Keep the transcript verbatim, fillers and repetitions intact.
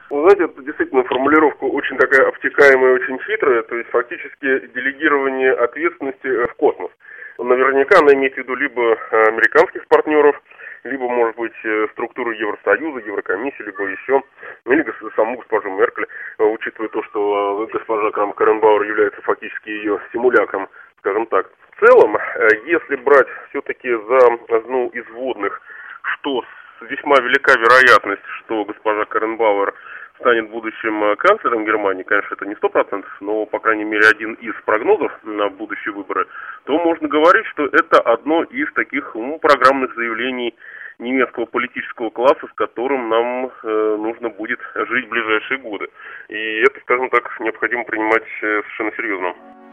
Вы знаете, это действительно формулировка очень такая обтекаемая, очень хитрая, то есть фактически делегирование ответственности в космос. Наверняка она имеет в виду либо американских партнеров, либо, может быть, структуру Евросоюза, Еврокомиссии, либо еще, или саму госпожу Меркель, учитывая то, что госпожа Крамп-Карренбауэр является фактически ее симулякром, скажем так. В целом, если брать все-таки за одну из вводных, что весьма велика вероятность, что госпожа Карренбауэр станет будущим канцлером Германии, конечно, это не сто процентов, но, по крайней мере, один из прогнозов на будущие выборы, то можно говорить, что это одно из таких ну, программных заявлений немецкого политического класса, с которым нам э, нужно будет жить в ближайшие годы. И это, скажем так, необходимо принимать совершенно серьезно.